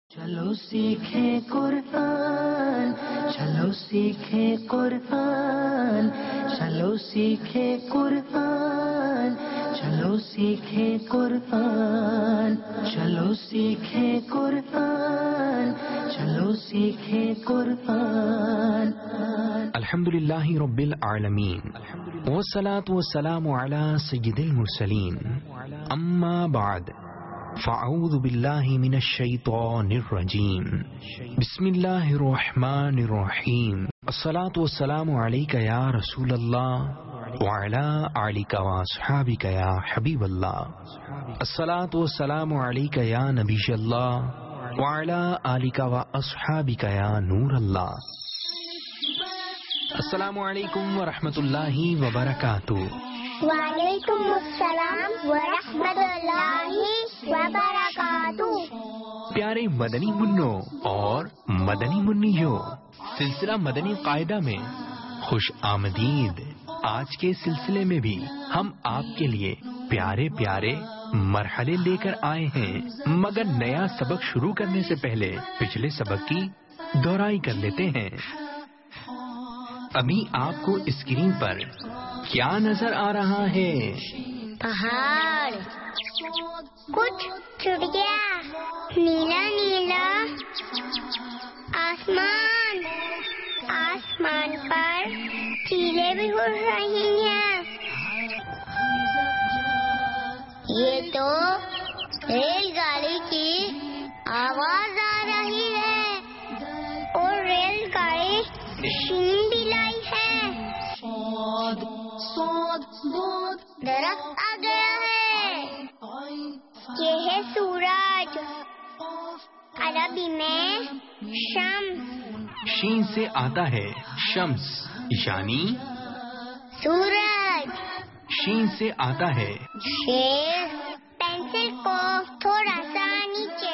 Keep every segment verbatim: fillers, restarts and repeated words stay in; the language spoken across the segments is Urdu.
چلو سیکھیں قرآن، چلو سیکھیں قرآن، چلو سیکھیں قرآن، چلو سیکھیں قرآن، چلو سیکھیں قرآن، چلو سیکھیں قرآن۔ الحمدللہ رب العالمین والصلاة والسلام علی سید المرسلین، اما بعد فاعوذ باللہ من الشیطان الرجیم، بسم اللہ الرحمن الرحیم، الصلاة والسلام علیک یا رسول اللہ وعلی آلک واصحابک یا حبیب اللہ، الصلاة والسلام علیک یا نبی اللہ وعلی آلک واصحابک یا نور اللہ۔ السلام علیکم ورحمۃ اللہ وبرکاتہ۔ وعلیکم السلام ورحمۃ اللہ وبرکاتہ۔ پیارے مدنی منوں اور مدنی منیوں، سلسلہ مدنی قاعدہ میں خوش آمدید۔ آج کے سلسلے میں بھی ہم آپ کے لیے پیارے پیارے مرحلے لے کر آئے ہیں، مگر نیا سبق شروع کرنے سے پہلے پچھلے سبق کی دہرائی کر لیتے ہیں۔ ابھی آپ کو اسکرین پر کیا نظر آ رہا ہے؟ پہاڑ، کچھ چڑیا، نیلا نیلا آسمان، آسمان پر چیلیں بھی اڑ رہی ہیں۔ یہ تو ریل گاڑی کی آواز آ رہی ہے، اور ریل گاڑی شین بھی لائی ہے۔ درخت آ گیا ہے، یہ ہے سورج، عربی میں شمس۔ شین سے آتا ہے شمس یعنی سورج۔ شین سے آتا ہے شیر۔ پینسل کو تھوڑا سا نیچے،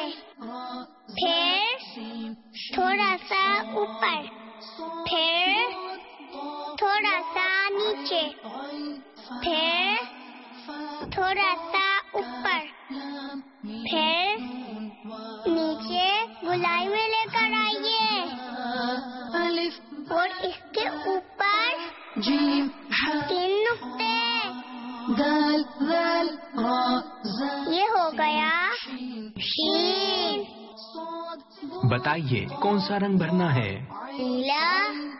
پھر تھوڑا سا اوپر، پھر تھوڑا سا نیچے، پھر تھوڑا سا اوپر، پھر نیچے گلائی میں لے کر آئیے، اور اس کے اوپر تین نقطے۔ یہ ہو گیا شین۔ بتائیے کون سا رنگ بھرنا ہے؟ نیلا۔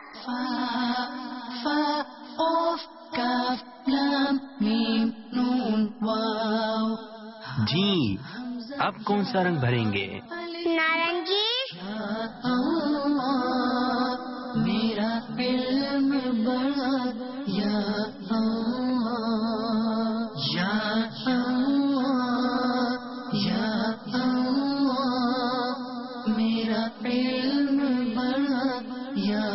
جی، اب کون سا رنگ بھریں گے؟ نارنجی۔ میرا علم بڑا یا اللہ، یا اللہ، یا اللہ، میرا علم بڑا یا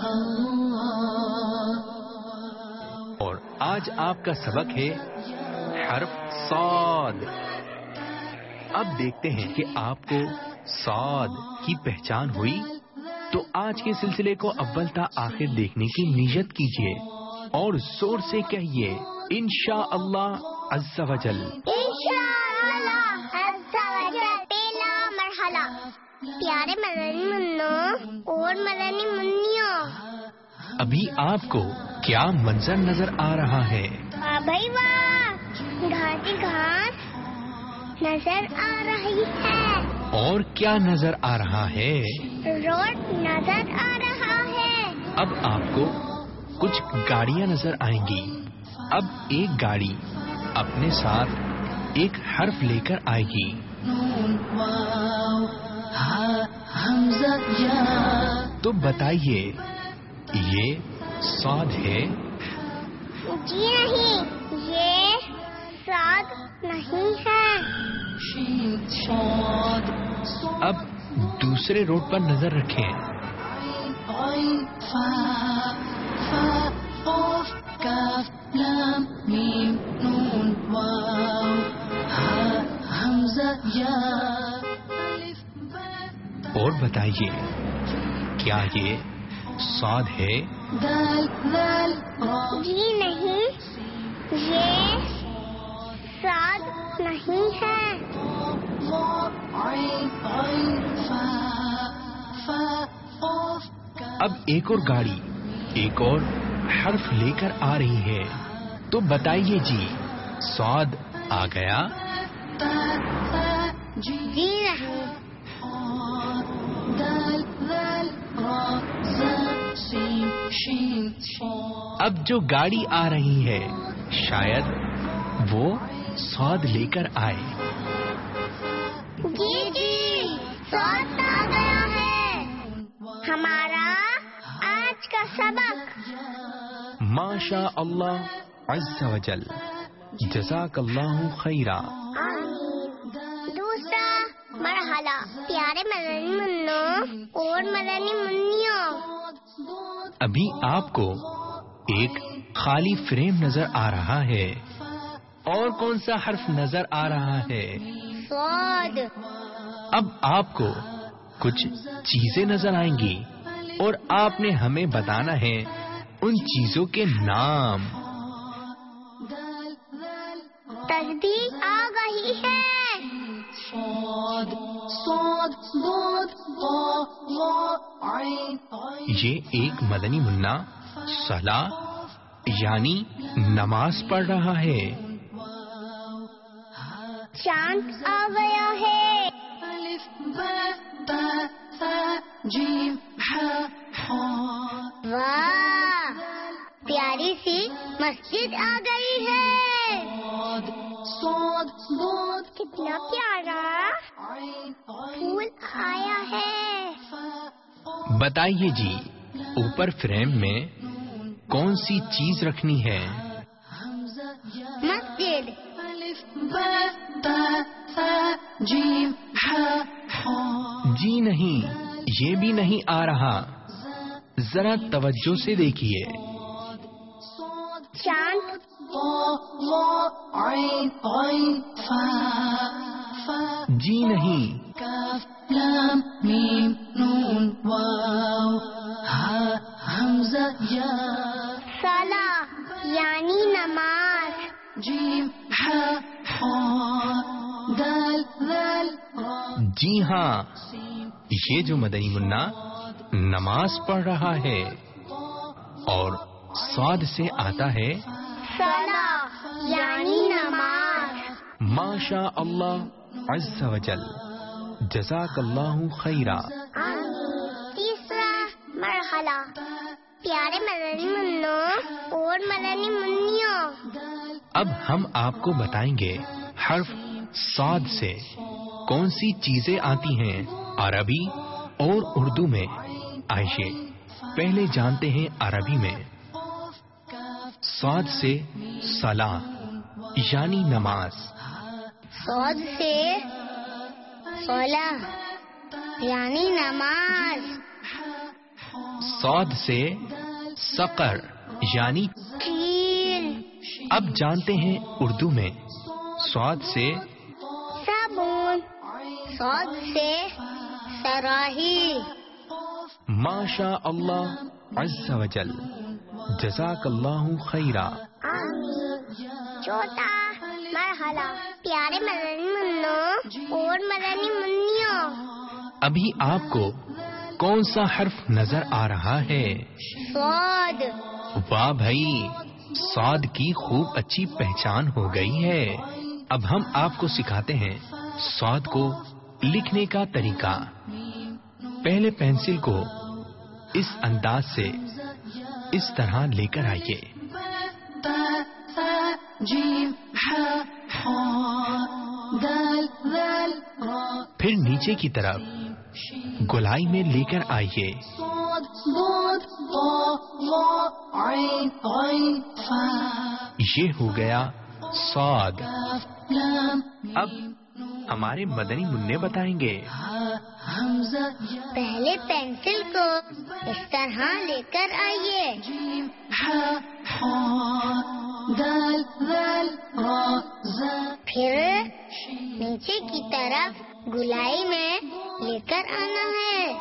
اللہ۔ اور آج آپ کا سبق ہے حرف صاد۔ اب دیکھتے ہیں کہ آپ کو صاد کی پہچان ہوئی، تو آج کے سلسلے کو اول تا آخر دیکھنے کی نیت کیجیے اور زور سے کہیے انشاءاللہ عز و جل۔ انشاءاللہ عز و جل۔ پہلا مرحلہ۔ پیارے مدنی منوں اور مدنی منیوں، ابھی آپ کو کیا منظر نظر آ رہا ہے؟ واہ بھائی واہ، گھاس ہی گھاس نظر آ رہی ہے، اور کیا نظر آ رہا ہے؟ روڈ نظر آ رہا ہے۔ اب آپ کو کچھ گاڑیاں نظر آئیں گی۔ اب ایک گاڑی اپنے ساتھ ایک حرف لے کر آئے گی۔ تو بتائیے یہ صاد ہے؟ جی نہیں، یہ صاد نہیں ہے۔ اب دوسرے روڈ پر نظر رکھیں۔ اور بتائیے کیا یہ صاد ہے؟ جی نہیں، یہ صاد نہیں ہے۔ اب ایک اور گاڑی ایک اور حرف لے کر آ رہی ہے، تو بتائیے جی صاد آ گیا؟ جی نہیں۔ اب جو گاڑی آ رہی ہے شاید وہ صاد لے کر آئے۔ جی جی صاد آ گیا ہے ہمارا آج کا سبق۔ ماشاء اللہ عز و جل، جزاک اللہ خیرا۔ آمین۔ دوسرا مرحلہ، پیارے مدنی منوں اور مدنی منیوں، ابھی آپ کو ایک خالی فریم نظر آ رہا ہے، اور کون سا حرف نظر آ رہا ہے؟ صاد۔ اب آپ کو کچھ چیزیں نظر آئیں گی اور آپ نے ہمیں بتانا ہے ان چیزوں کے نام۔ تصدیق آ گئی ہے۔ یہ ایک مدنی منا صلاح یعنی نماز پڑھ رہا ہے۔ چاند آ گیا ہے۔ واہ، پیاری سی مسجد آ گئی ہے۔ کتنا پیارا پھول آیا ہے۔ بتائیے جی اوپر فریم میں کون سی چیز رکھنی ہے؟ مسجد۔ جی نہیں، یہ بھی نہیں آ رہا، ذرا توجہ سے دیکھیے۔ چاند۔ جی نہیں، صلاح یعنی نماز۔ جی ہاں، یہ جو مدنی منا نماز پڑھ رہا ہے اور صاد سے آتا ہے صلاح یعنی نماز۔ ماشاء اللہ عز و جل، جزاک اللہ خیرا۔ آمین۔ تیسرا مرحلہ، پیارے مدنی منوں اور مدنی منیوں، اب ہم آپ کو بتائیں گے حرف صاد سے کون سی چیزیں آتی ہیں عربی اور اردو میں۔ آئیے پہلے جانتے ہیں عربی میں۔ صاد سے صلاح یعنی نماز۔ صاد سے صلاح یعنی نماز۔ صاد سے سقر یعنی چیل۔ اب جانتے ہیں اردو میں۔ صاد سے صابن۔ صاد سے سراہی۔ ماشاء اللہ عز و جل، جزاک اللہ خیرا۔ آمین۔ چوتھا مرحلہ، پیارے مدنی منوں اور مدنی منیوں، ابھی آپ کو کون سا حرف نظر آ رہا ہے؟ صاد۔ واہ بھائی، صاد کی خوب اچھی پہچان ہو گئی ہے۔ اب ہم آپ کو سکھاتے ہیں صاد کو لکھنے کا طریقہ۔ پہلے پینسل کو اس انداز سے اس طرح لے کر آئیے۔ پھر نیچے کی طرف گولائی میں لے کر آئیے۔ یہ ہو گیا صاد۔ اب ہمارے مدنی منع بتائیں گے۔ پہلے پینسل کو اس طرح لے کر آئیے۔ پھر نیچے کی طرف گولائی میں لے کر آنا ہے،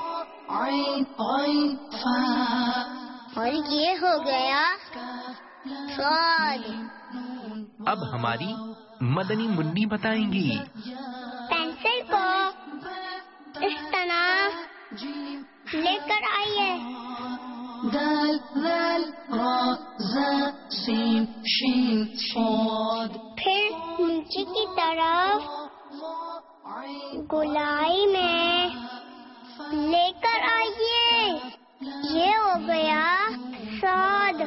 اور یہ ہو گیا صاد۔ اب ہماری مدنی منی بتائیں گی۔ پینسل کو اس طرح لے کر آئیے. دال ذال را زا سین شین صاد. پھر نیچے کی طرف گولائی میں لے کر آئیے. یہ ہو گیا صاد.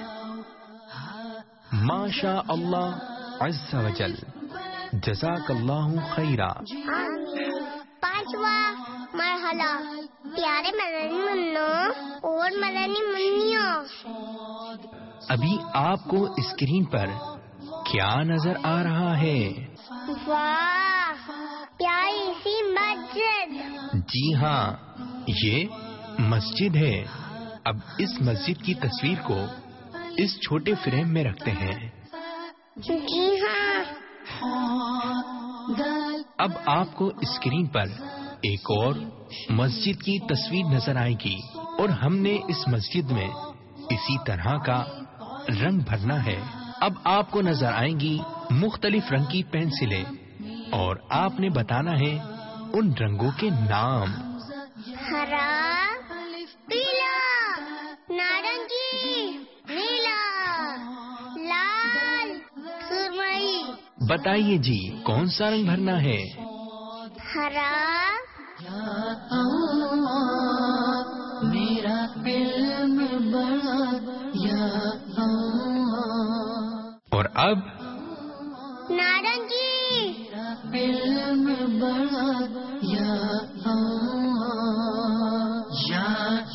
ماشاء اللہ عز و جل. جزاک اللہ خیرا. آمین. پانچواں مرحلہ. پیارے مدنی منوں اور مدنی منیوں، ابھی آپ کو اسکرین پر کیا نظر آ رہا ہے؟ واہ، پیاری سی مسجد. جی ہاں، یہ مسجد ہے. اب اس مسجد کی تصویر کو اس چھوٹے فریم میں رکھتے ہیں. جی ہاں. اب آپ کو اسکرین پر ایک اور مسجد کی تصویر نظر آئے گی اور ہم نے اس مسجد میں اسی طرح کا رنگ بھرنا ہے. اب آپ کو نظر آئیں گی مختلف رنگ کی پینسلیں اور آپ نے بتانا ہے ان رنگوں کے نام. ہرا، پیلا، نارنگی، نیلا، لال، سرمئی. بتائیے جی کون سا رنگ بھرنا ہے؟ ہرا. میرا علم بڑا یا اور اب نارنگی. علم بڑا یا یا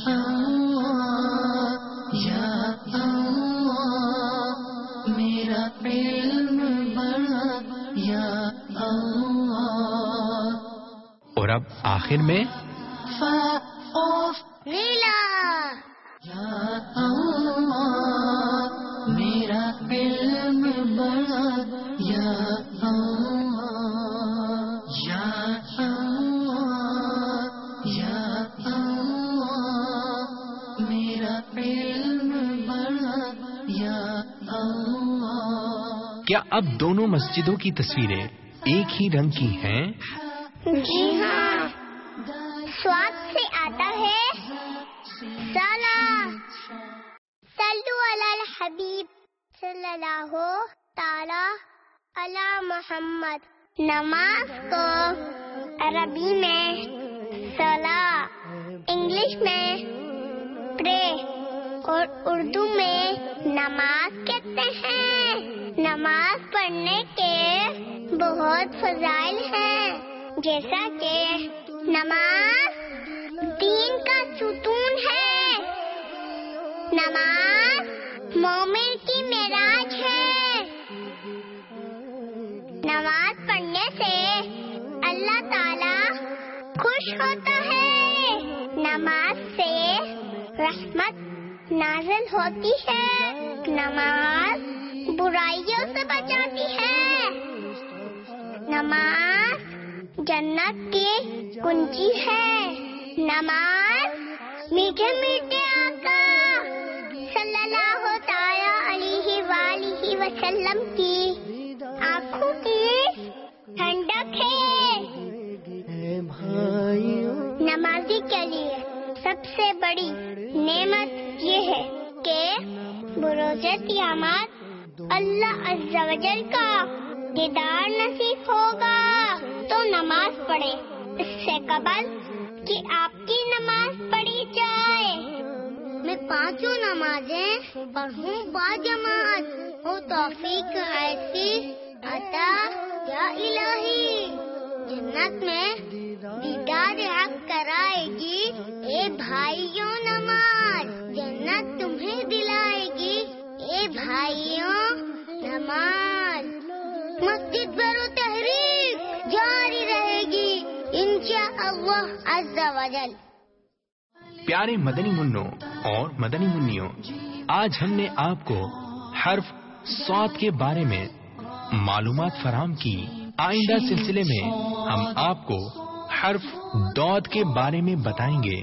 یا میرا علم بڑا یا. اور اب آخر میں نیلا. میرا علم بڑا یا یا یا میرا علم بڑا یا. کیا اب دونوں مسجدوں کی تصویریں ایک ہی رنگ کی ہیں؟ جی ہاں. سواد سے آتا ہے سالہ. صلو علی الحبیب صلی اللہ تعالی علی محمد. نماز کو عربی میں صلاح، انگلش میں پرے اور اردو میں نماز کہتے ہیں. نماز پڑھنے کے بہت فضائل ہیں، جیسا کہ نماز دین کا ستون ہے. نماز مومن کی معراج ہے. نماز پڑھنے سے اللہ تعالی خوش ہوتا ہے. نماز سے رحمت نازل ہوتی ہے. نماز برائیوں سے بچاتی ہے. نماز جنت کی کنجی ہے. نماز میٹھے میٹھے آقا صلی اللہ تعالی علیہ وآلہ وسلم کی آنکھوں کی ٹھنڈک ہے. نمازی کے لیے سب سے بڑی نعمت یہ ہے کہ بروز قیامت اللہ عز و جل کا دیدار نصیب ہوگا. تو نماز پڑھے اس سے قبل کہ آپ کی نماز پڑھی جائے. میں پانچوں نمازیں پڑھوں با جماعت. ہو توفیق ایسی عطا یا الہی. جنت میں دیدار حق کرائے گی. اے بھائیوں نماز جنت تمہیں دلائے گی. اے بھائیوں نماز. مسجد برو تحریک جاری رہے گی انشاءاللہ عز و جل. پیارے مدنی منوں اور مدنی منیوں، آج ہم نے آپ کو حرف صاد کے بارے میں معلومات فراہم کی. آئندہ سلسلے میں ہم آپ کو حرف ڈاٹ کے بارے میں بتائیں گے.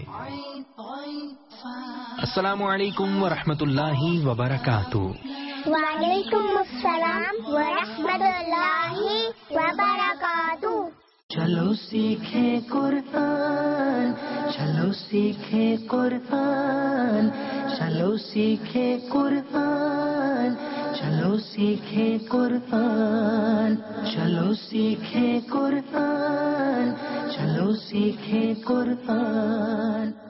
السلام علیکم ورحمۃ اللہ وبرکاتہ. وعلیکم السلام ورحمۃ اللہ وبرکاتہ. چلو سیکھیں قرآن، چلو سیکھے قرآن، چلو سیکھے قرآن، چلو سیکھے قرآن، چلو سیکھے قرآن، چلو سیکھے قرآن۔